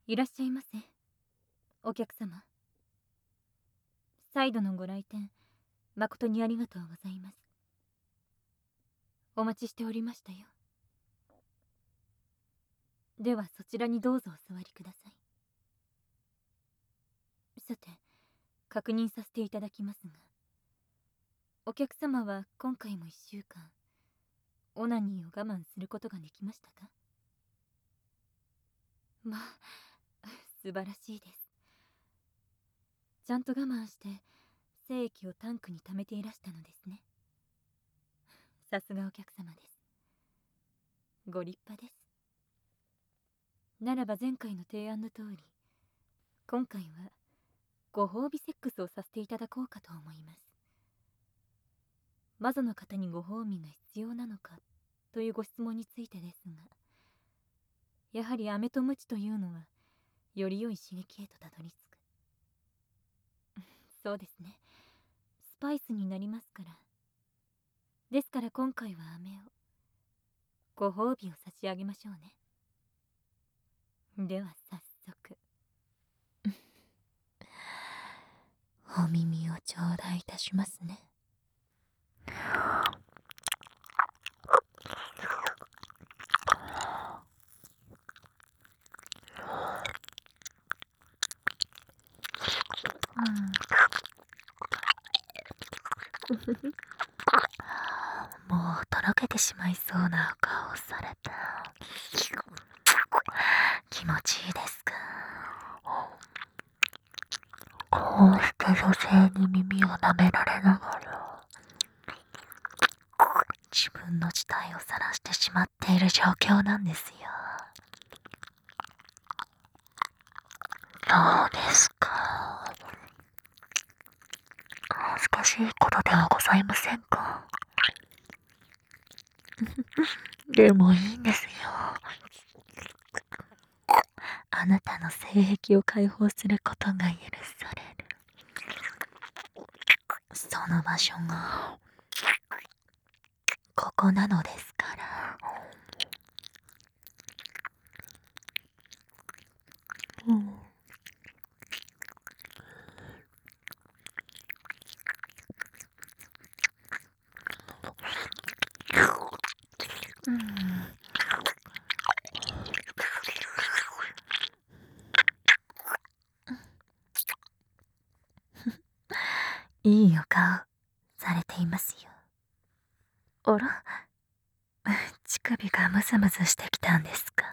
いらっしゃいませ、お客様。再度のご来店、誠にありがとうございます。お待ちしておりましたよ。ではそちらにどうぞお座りください。さて、確認させていただきますが、お客様は今回も1週間、オナニーを我慢することができましたか？まあ、素晴らしいです。ちゃんと我慢して精液をタンクに溜めていらしたのですね。さすがお客様です。ご立派です。ならば前回の提案の通り、今回はご褒美セックスをさせていただこうかと思います。魔女の方にご褒美が必要なのかというご質問についてですが、やはり飴と鞭というのはより良い刺激へとたどり着く。そうですね、スパイスになりますから。ですから今回は飴を、ご褒美を差し上げましょうね。では早速。 お耳を頂戴いたしますね。もうとろけてしまいそうなお顔をされて気持ちいいですか？こうして女性に耳を舐められながら自分の事態を晒してしまっている状況なんですよ。どうですか？恥ずかしいことではございませんか？でもいいんですよ。あなたの性癖を解放することが許される。その場所がここなのですから。うん。うん。いいお顔されていますよ。あら、乳首がムズムズしてきたんですか？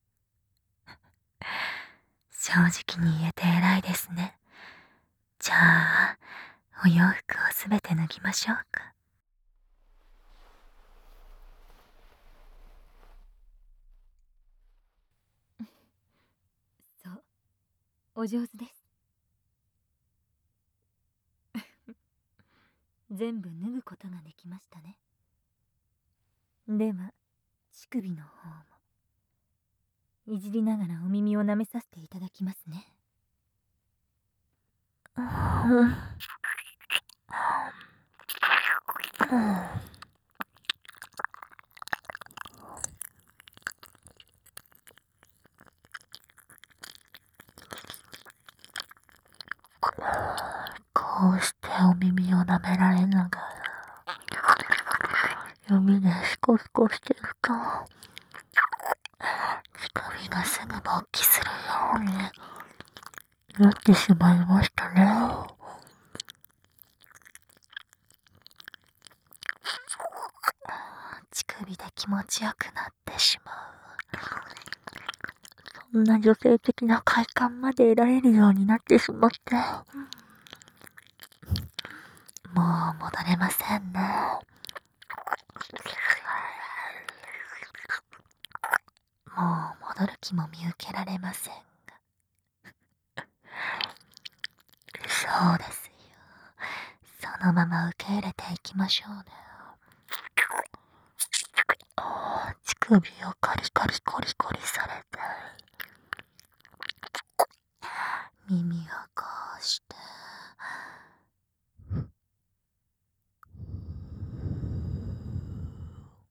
正直に言えて偉いですね。じゃあ、お洋服をすべて脱ぎましょうか。 そう、お上手です。全部脱ぐことができましたね。では乳首の方もいじりながらお耳を舐めさせていただきますね。 こうしてお耳を舐められながら指でシコシコしてると乳首がすぐ勃起するようになってしまいましたね。乳首で気持ちよくなってしまう。そんな女性的な快感まで得られるようになってしまって、もう戻れませんね。もう戻る気も見受けられませんが。そうですよ。そのまま受け入れていきましょうね。乳首をカリカリコリコリされて、耳をこうして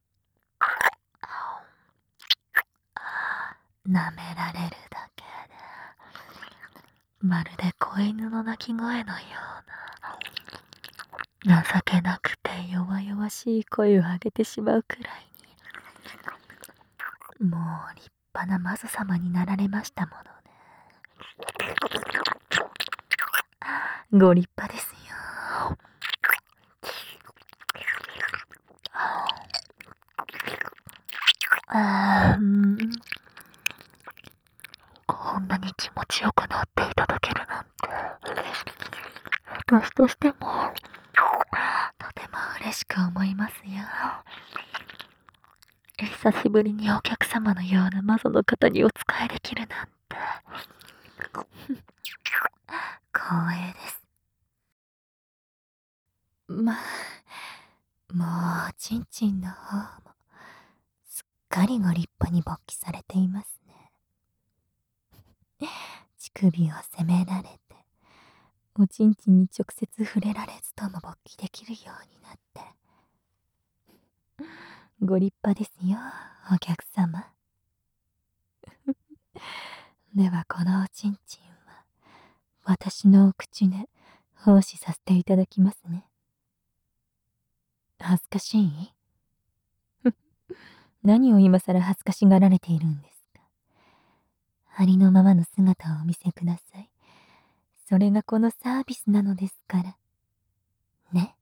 舐められるだけでまるで子犬の鳴き声のような、情けなくて弱々しい声を上げてしまうくらいに、もう立派なマゾ様になられましたものね。ご立派ですよ。こんなに気持ちよくなっていただけるなんて、私としてもとても嬉しく思いますよ。久しぶりにお客様のようなマゾの方にお仕えできるなんて光栄です。まあ、もうちんちんの方もすっかりご立派に勃起されていますね。乳首を責められて、おちんちんに直接触れられずとも勃起できるようになって、ご立派ですよ、お客様。ではこのおちんちんは私のお口で奉仕させていただきますね。恥ずかしい？何を今さら恥ずかしがられているんですか。ありのままの姿をお見せください。それがこのサービスなのですからね。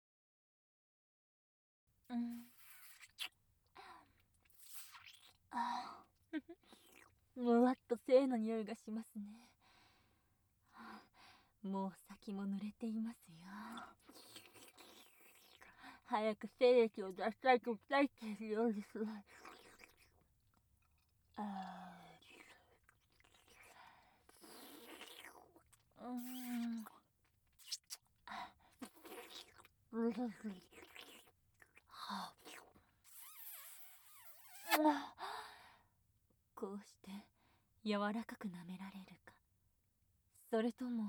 むわっと性の匂いがしますね。もう先も濡れていますよ。早く精液を出したいと訴えているようです。こうして柔らかく舐められるか、それとも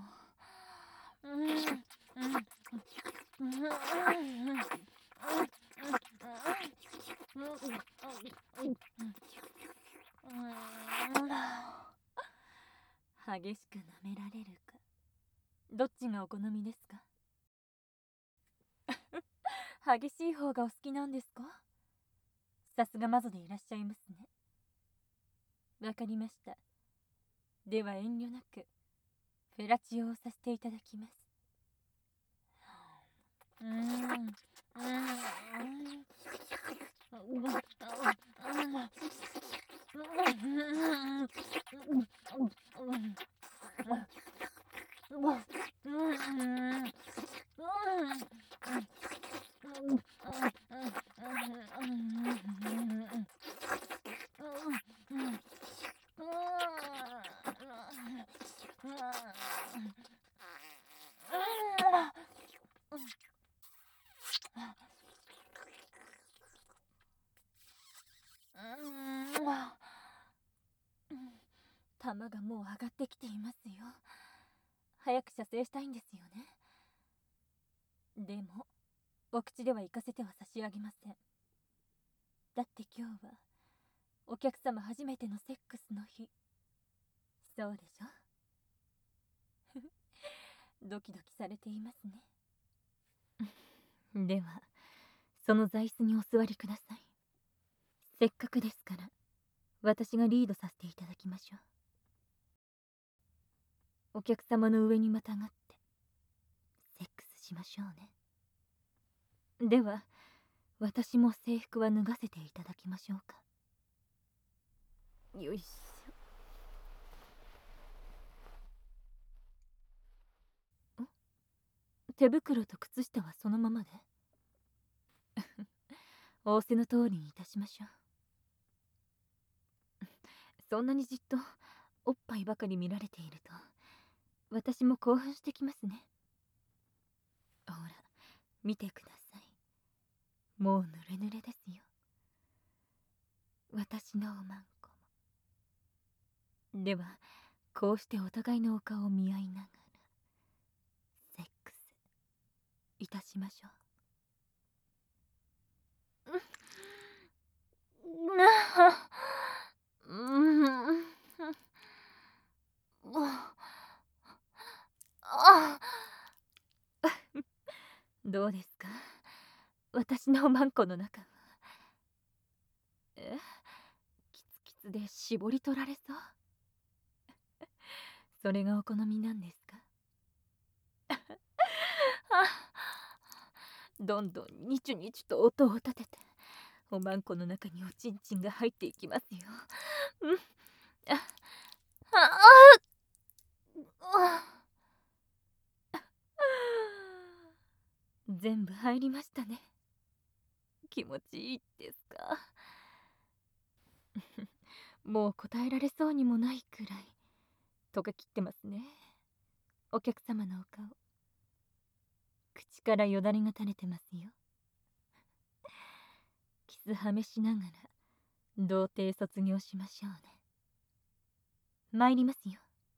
激しく舐められるか、どっちがお好みですか。激しい方がお好きなんですか。さすがマゾでいらっしゃいますね。わかりました。では遠慮なくフェラチオをさせていただきます。玉がもう上がってきていますよ。早く射精したいんですよね。でもお口では行かせては差し上げません。だって今日はお客様初めてのセックスの日。そうでしょ。ドキドキされていますね。ではその座椅子にお座りください。せっかくですから私がリードさせていただきましょう。お客様の上にまたがってセックスしましょうね。では私も制服は脱がせていただきましょうか。よいしょ。手袋と靴下はそのままで。仰せの通りにいたしましょう。そんなにじっとおっぱいばかり見られていると私も興奮してきますね。ほら見てください。もう濡れ濡れですよ。私のおまんこも。ではこうしてお互いのお顔を見合いながらセックスいたしましょう。 のおまんこの中はキツキツで絞り取られそう。それがお好みなんですか？どんどんニチュニチュと音を立てておまんこの中におちんちんが入っていきますよ。うん、ああ全部入りましたね。気持ちいいですか？もう答えられそうにもないくらい溶けきってますね。お客様のお顔、口からよだれが垂れてますよ。キスはめしながら童貞卒業しましょうね。参りますよ。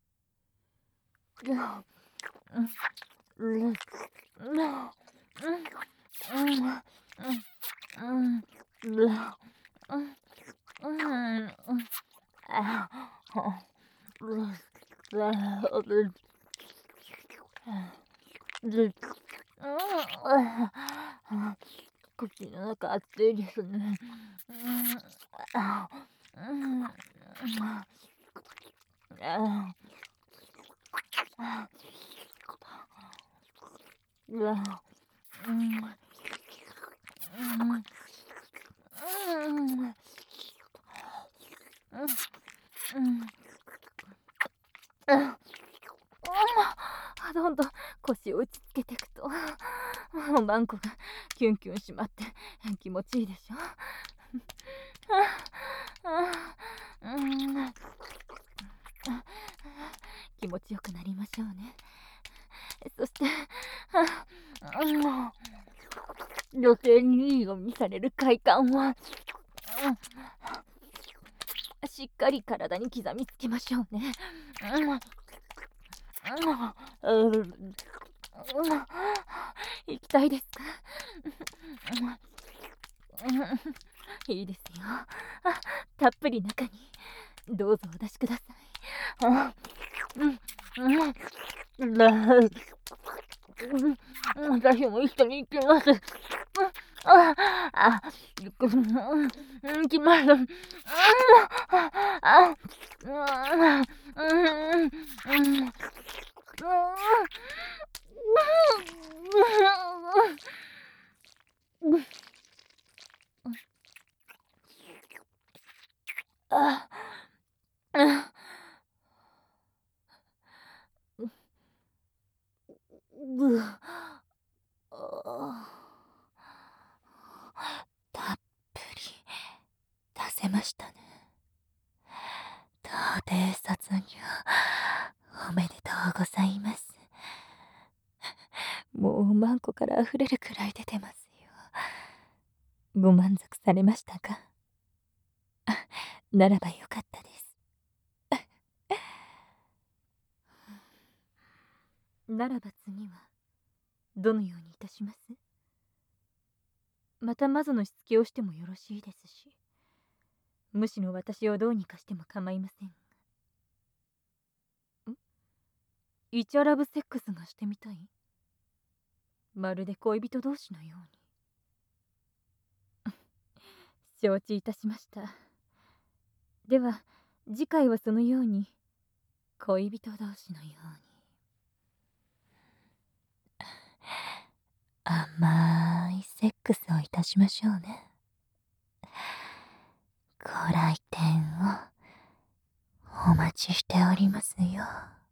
口の中熱いですね。どんどん腰を打ちつけていくとおまんこがキュンキュンしまって気持ちいいでしょ。気持ちよくなりましょうね。そして女性にいいを見される快感はしっかり体に刻みつけましょうね。行きたいですか？いいですよ。たっぷり中にどうぞお出しください。私も一緒に行きます。行きます。たっぷり出せましたね。童貞卒業おめでとうございます。もうおまんこからあふれるくらい出てますよ。ご満足されましたか？ならばよかったです。ならば次はどのようにいたします？またマゾのしつけをしてもよろしいですし、むしろ私をどうにかしても構いません。イチャラブセックスがしてみたい？まるで恋人同士のように。承知いたしました。では次回はそのように恋人同士のように。甘いセックスをいたしましょうね。ご来店をお待ちしておりますよ。